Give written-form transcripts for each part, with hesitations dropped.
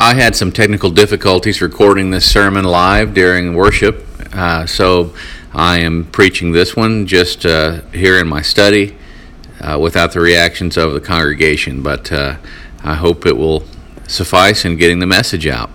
I had some technical difficulties recording this sermon live during worship, so I am preaching this one just here in my study without the reactions of the congregation, but I hope it will suffice in getting the message out.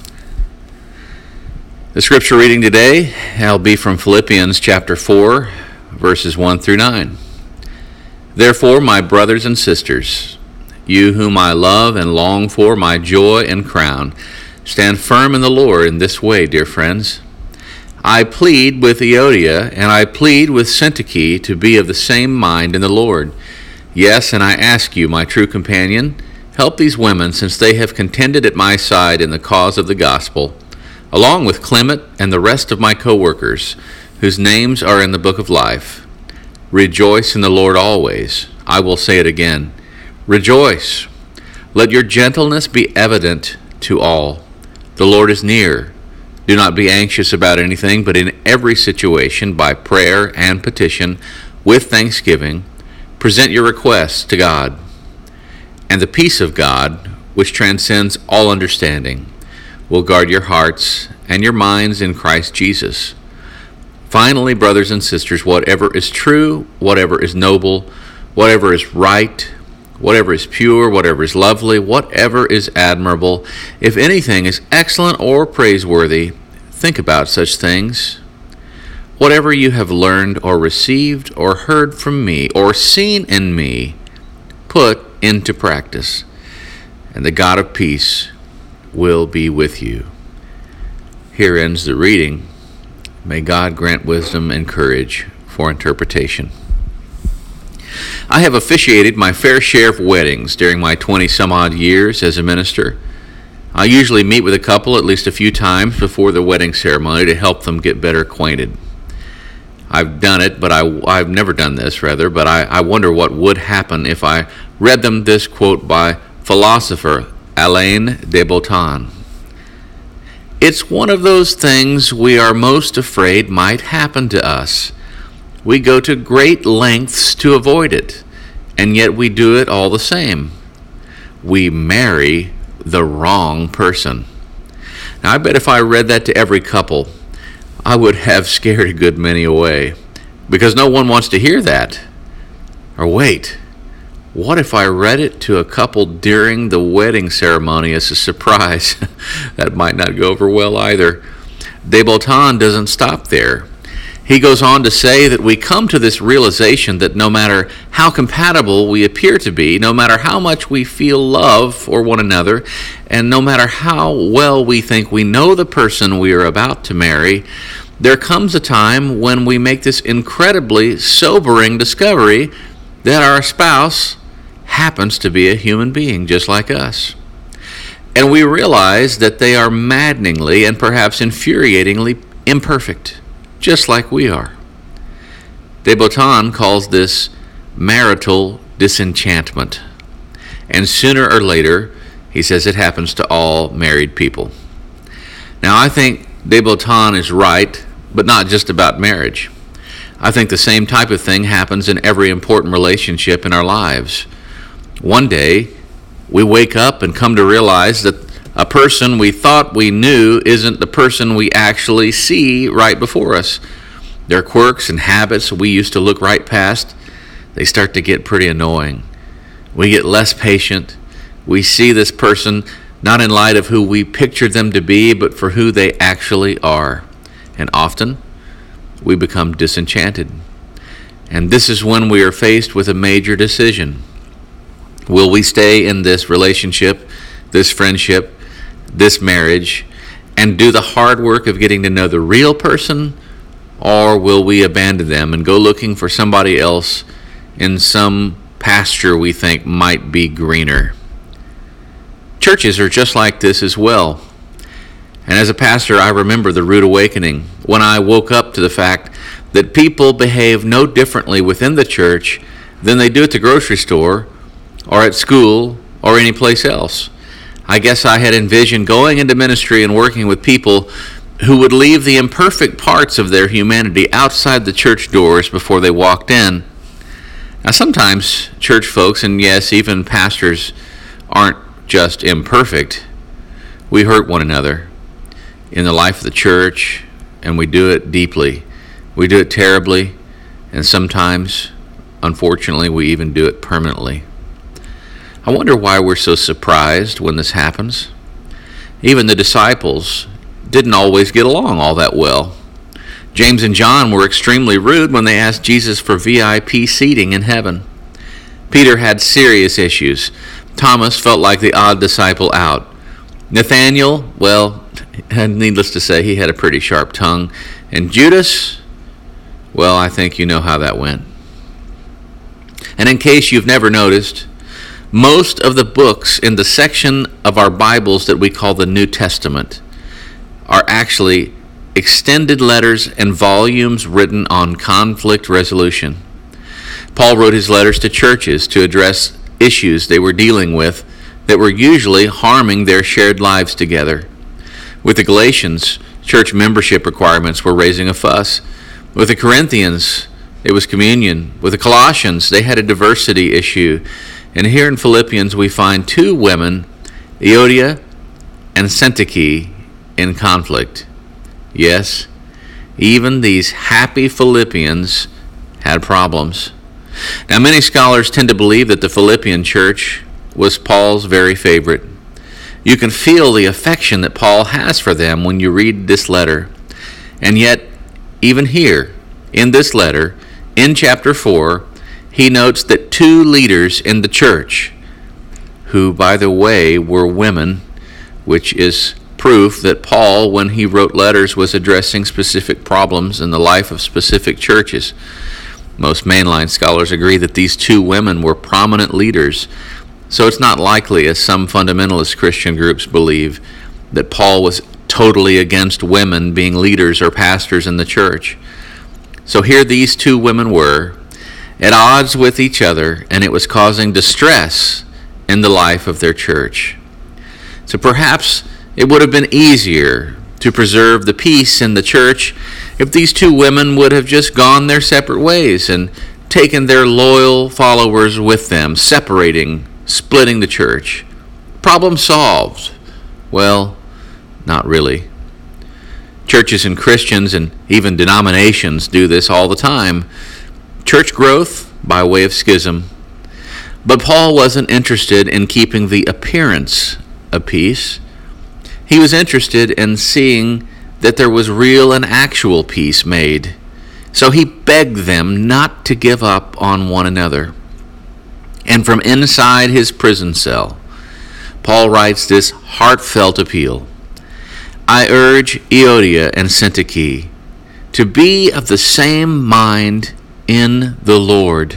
The scripture reading today will be from Philippians chapter 4, verses 1 through 9. Therefore, my brothers and sisters, you whom I love and long for, my joy and crown, stand firm in the Lord in this way, dear friends. I plead with Euodia and I plead with Syntyche to be of the same mind in the Lord. Yes, and I ask you, my true companion, help these women, since they have contended at my side in the cause of the gospel, along with Clement and the rest of my co-workers, whose names are in the book of life. Rejoice in the Lord always. I will say it again. Rejoice. Let your gentleness be evident to all. The Lord is near. Do not be anxious about anything, but in every situation, by prayer and petition, with thanksgiving, present your requests to God. And the peace of God, which transcends all understanding, will guard your hearts and your minds in Christ Jesus. Finally, brothers and sisters, whatever is true, whatever is noble, whatever is right, whatever is pure, whatever is lovely, whatever is admirable, if anything is excellent or praiseworthy, think about such things. Whatever you have learned or received or heard from me or seen in me, put into practice, and the God of peace will be with you. Here ends the reading. May God grant wisdom and courage for interpretation. I have officiated my fair share of weddings during my 20-some-odd years as a minister. I usually meet with a couple at least a few times before the wedding ceremony to help them get better acquainted. I've done it, but I've never done this, rather, but I wonder what would happen if I read them this quote by philosopher Alain de Botton. It's one of those things we are most afraid might happen to us. We go to great lengths to avoid it, and yet we do it all the same. We marry the wrong person. Now, I bet if I read that to every couple, I would have scared a good many away, because no one wants to hear that. Or wait, what if I read it to a couple during the wedding ceremony as a surprise? That might not go over well either. De Botton doesn't stop there. He goes on to say that we come to this realization that no matter how compatible we appear to be, no matter how much we feel love for one another, and no matter how well we think we know the person we are about to marry, there comes a time when we make this incredibly sobering discovery that our spouse happens to be a human being just like us. And we realize that they are maddeningly and perhaps infuriatingly imperfect, just like we are. De Botton calls this marital disenchantment. And sooner or later, he says it happens to all married people. Now, I think De Botton is right, but not just about marriage. I think the same type of thing happens in every important relationship in our lives. One day, we wake up and come to realize that a person we thought we knew isn't the person we actually see right before us. Their quirks and habits we used to look right past, they start to get pretty annoying. We get less patient. We see this person not in light of who we pictured them to be, but for who they actually are. And often, we become disenchanted. And this is when we are faced with a major decision. Will we stay in this relationship, this friendship, this marriage, and do the hard work of getting to know the real person, or will we abandon them and go looking for somebody else in some pasture we think might be greener? Churches are just like this as well. And as a pastor, I remember the rude awakening when I woke up to the fact that people behave no differently within the church than they do at the grocery store or at school or any place else. I guess I had envisioned going into ministry and working with people who would leave the imperfect parts of their humanity outside the church doors before they walked in. Now, sometimes church folks, and yes, even pastors, aren't just imperfect. We hurt one another in the life of the church, and we do it deeply. We do it terribly, and sometimes, unfortunately, we even do it permanently. I wonder why we're so surprised when this happens. Even the disciples didn't always get along all that well. James and John were extremely rude when they asked Jesus for VIP seating in heaven. Peter had serious issues. Thomas felt like the odd disciple out. Nathaniel, well, needless to say, he had a pretty sharp tongue. And Judas, well, I think you know how that went. And in case you've never noticed, most of the books in the section of our Bibles that we call the New Testament are actually extended letters and volumes written on conflict resolution. Paul wrote his letters to churches to address issues they were dealing with that were usually harming their shared lives together. With the Galatians, church membership requirements were raising a fuss. With the Corinthians, it was communion. With the Colossians, they had a diversity issue. And here in Philippians, we find two women, Euodia and Syntyche, in conflict. Yes, even these happy Philippians had problems. Now, many scholars tend to believe that the Philippian church was Paul's very favorite. You can feel the affection that Paul has for them when you read this letter. And yet, even here, in this letter, in chapter 4, he notes that two leaders in the church, who, by the way, were women, which is proof that Paul, when he wrote letters, was addressing specific problems in the life of specific churches. Most mainline scholars agree that these two women were prominent leaders, so it's not likely, as some fundamentalist Christian groups believe, that Paul was totally against women being leaders or pastors in the church. So here these two women were, at odds with each other, and it was causing distress in the life of their church. So perhaps it would have been easier to preserve the peace in the church if these two women would have just gone their separate ways and taken their loyal followers with them, splitting the church. Problem solved. Well, not really. Churches and Christians and even denominations do this all the time. Church growth by way of schism. But Paul wasn't interested in keeping the appearance of peace. He was interested in seeing that there was real and actual peace made. So he begged them not to give up on one another. And from inside his prison cell, Paul writes this heartfelt appeal. I urge Euodia and Syntyche to be of the same mind in the Lord.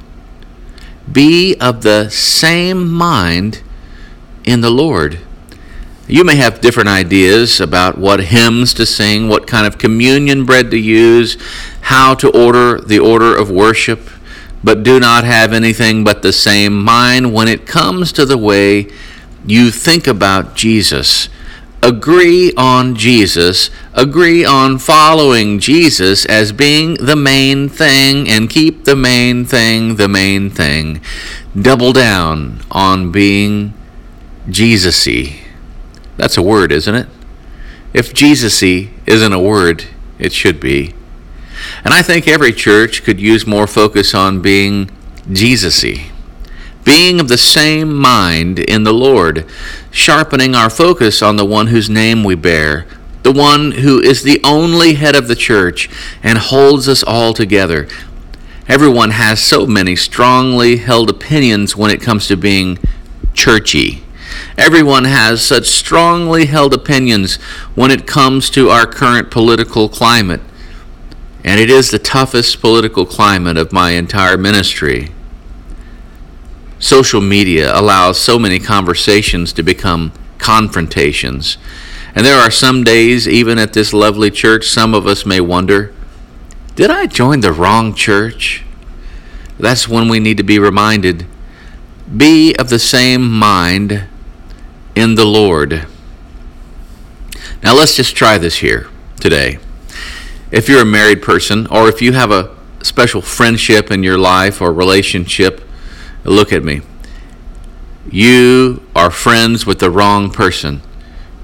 Be of the same mind in the Lord. You may have different ideas about what hymns to sing, what kind of communion bread to use, how to order the order of worship, but do not have anything but the same mind when it comes to the way you think about Jesus. Agree on Jesus. Agree on following Jesus as being the main thing, and keep the main thing the main thing. Double down on being Jesus-y. That's a word, isn't it? If Jesus-y isn't a word, it should be. And I think every church could use more focus on being Jesus-y. Being of the same mind in the Lord, sharpening our focus on the one whose name we bear, the one who is the only head of the church and holds us all together. Everyone has so many strongly held opinions when it comes to being churchy. Everyone has such strongly held opinions when it comes to our current political climate. And it is the toughest political climate of my entire ministry. Social media allows so many conversations to become confrontations. And there are some days, even at this lovely church, some of us may wonder, did I join the wrong church? That's when we need to be reminded, be of the same mind in the Lord. Now let's just try this here today. If you're a married person, or if you have a special friendship in your life or relationship, look at me. You are friends with the wrong person.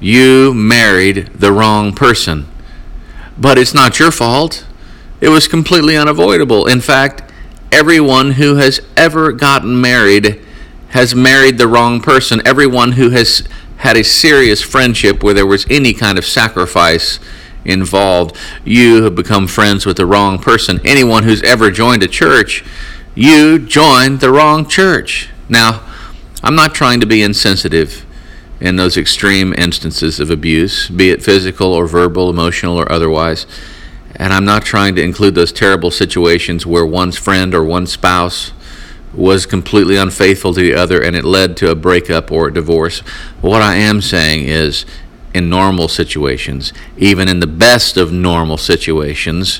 You married the wrong person. But it's not your fault. It was completely unavoidable. In fact, everyone who has ever gotten married has married the wrong person. Everyone who has had a serious friendship where there was any kind of sacrifice involved, you have become friends with the wrong person. Anyone who's ever joined a church, you joined the wrong church. Now, I'm not trying to be insensitive in those extreme instances of abuse, be it physical or verbal, emotional or otherwise. And I'm not trying to include those terrible situations where one's friend or one spouse was completely unfaithful to the other and it led to a breakup or a divorce. What I am saying is, in normal situations, even in the best of normal situations,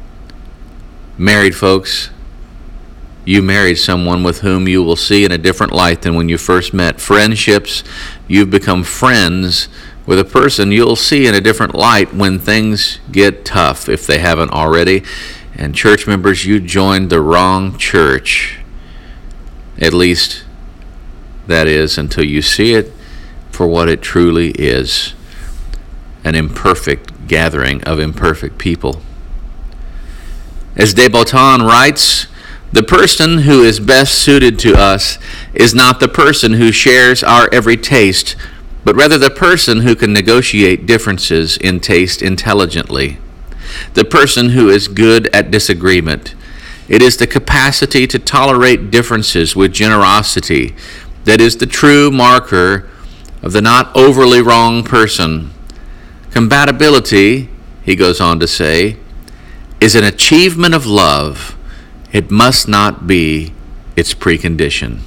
married folks, you married someone with whom you will see in a different light than when you first met. Friendships, you've become friends with a person you'll see in a different light when things get tough, if they haven't already. And church members, you joined the wrong church. At least, that is, until you see it for what it truly is, an imperfect gathering of imperfect people. As de Botton writes, the person who is best suited to us is not the person who shares our every taste, but rather the person who can negotiate differences in taste intelligently. The person who is good at disagreement. It is the capacity to tolerate differences with generosity that is the true marker of the not overly wrong person. Compatibility, he goes on to say, is an achievement of love. It must not be its precondition.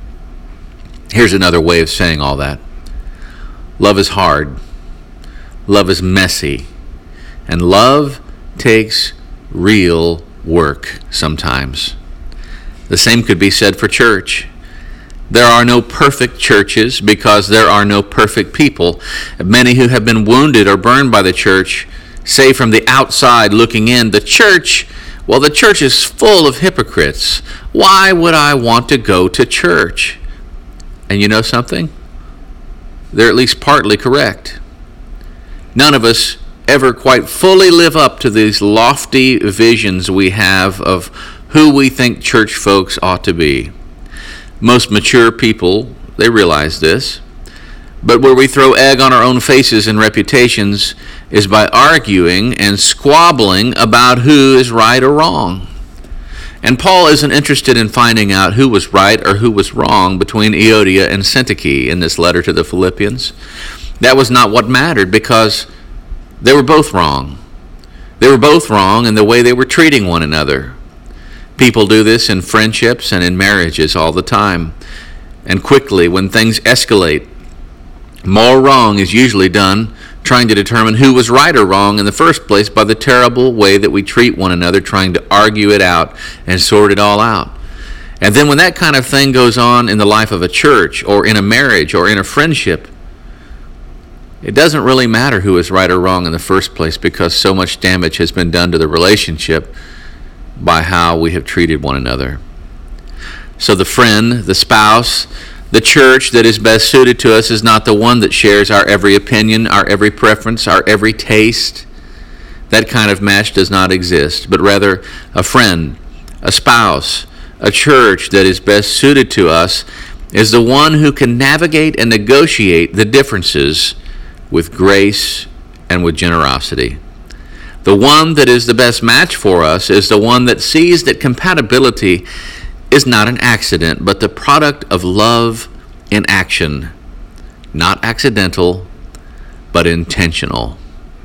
Here's another way of saying all that. Love is hard. Love is messy. And love takes real work sometimes. The same could be said for church. There are no perfect churches because there are no perfect people. Many who have been wounded or burned by the church say from the outside looking in, the church is full of hypocrites. Why would I want to go to church? And you know something? They're at least partly correct. None of us ever quite fully live up to these lofty visions we have of who we think church folks ought to be. Most mature people, they realize this. But where we throw egg on our own faces and reputations is by arguing and squabbling about who is right or wrong. And Paul isn't interested in finding out who was right or who was wrong between Euodia and Syntyche in this letter to the Philippians. That was not what mattered because they were both wrong. They were both wrong in the way they were treating one another. People do this in friendships and in marriages all the time. And quickly, when things escalate, more wrong is usually done trying to determine who was right or wrong in the first place by the terrible way that we treat one another, trying to argue it out and sort it all out. And then when that kind of thing goes on in the life of a church or in a marriage or in a friendship, it doesn't really matter who is right or wrong in the first place because so much damage has been done to the relationship by how we have treated one another. So the friend, the spouse, the church that is best suited to us is not the one that shares our every opinion, our every preference, our every taste. That kind of match does not exist, but rather a friend, a spouse, a church that is best suited to us is the one who can navigate and negotiate the differences with grace and with generosity. The one that is the best match for us is the one that sees that compatibility is not an accident, but the product of love in action. Not accidental, but intentional.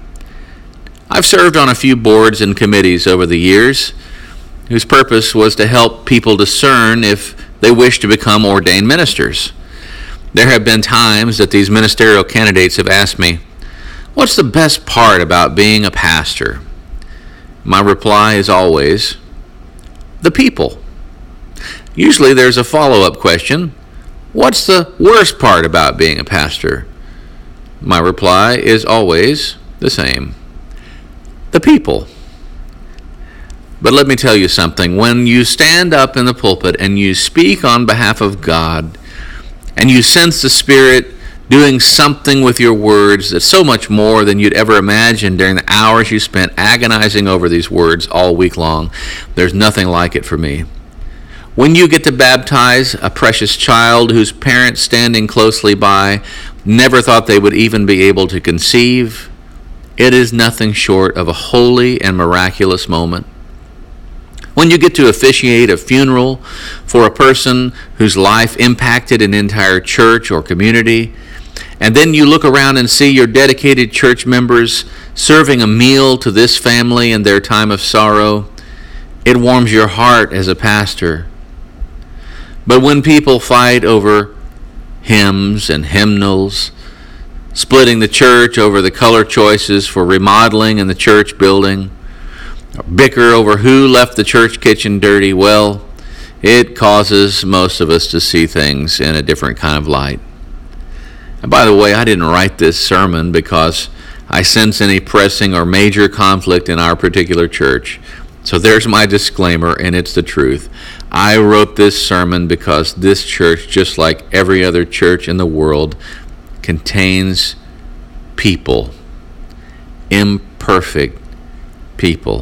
I've served on a few boards and committees over the years whose purpose was to help people discern if they wish to become ordained ministers. There have been times that these ministerial candidates have asked me, "What's the best part about being a pastor?" My reply is always, "The people." Usually there's a follow-up question, "What's the worst part about being a pastor?" My reply is always the same, "The people." But let me tell you something. When you stand up in the pulpit and you speak on behalf of God, and you sense the Spirit doing something with your words that's so much more than you'd ever imagine during the hours you spent agonizing over these words all week long. There's nothing like it for me. When you get to baptize a precious child whose parents standing closely by never thought they would even be able to conceive, it is nothing short of a holy and miraculous moment. When you get to officiate a funeral for a person whose life impacted an entire church or community, and then you look around and see your dedicated church members serving a meal to this family in their time of sorrow, it warms your heart as a pastor. But when people fight over hymns and hymnals, splitting the church over the color choices for remodeling in the church building, or bicker over who left the church kitchen dirty, well, it causes most of us to see things in a different kind of light. And by the way, I didn't write this sermon because I sense any pressing or major conflict in our particular church. So there's my disclaimer, and it's the truth. I wrote this sermon because this church, just like every other church in the world, contains people, imperfect people.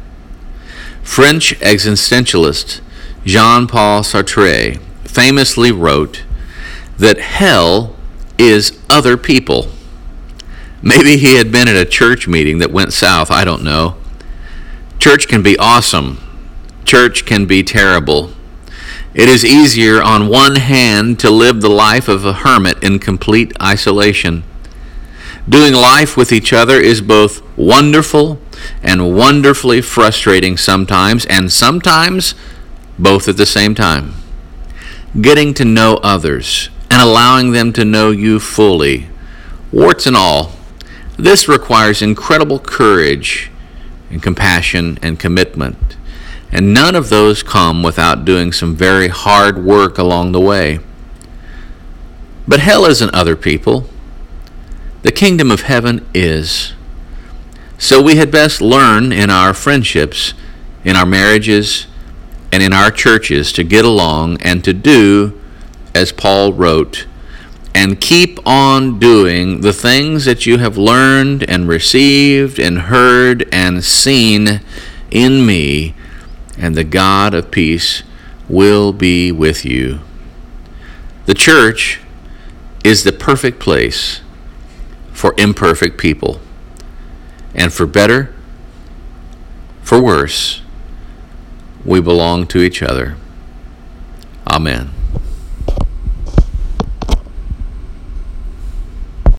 French existentialist Jean-Paul Sartre famously wrote that hell is other people. Maybe he had been at a church meeting that went south, I don't know. Church can be awesome. Church can be terrible. It is easier on one hand to live the life of a hermit in complete isolation. Doing life with each other is both wonderful and wonderfully frustrating sometimes, and sometimes both at the same time. Getting to know others and allowing them to know you fully, warts and all, this requires incredible courage and compassion and commitment. And none of those come without doing some very hard work along the way. But hell isn't other people. The kingdom of heaven is. So we had best learn in our friendships, in our marriages, and in our churches to get along and to do, as Paul wrote, and keep on doing the things that you have learned and received and heard and seen in me, and the God of peace will be with you. The church is the perfect place for imperfect people. And for better, for worse, we belong to each other. Amen.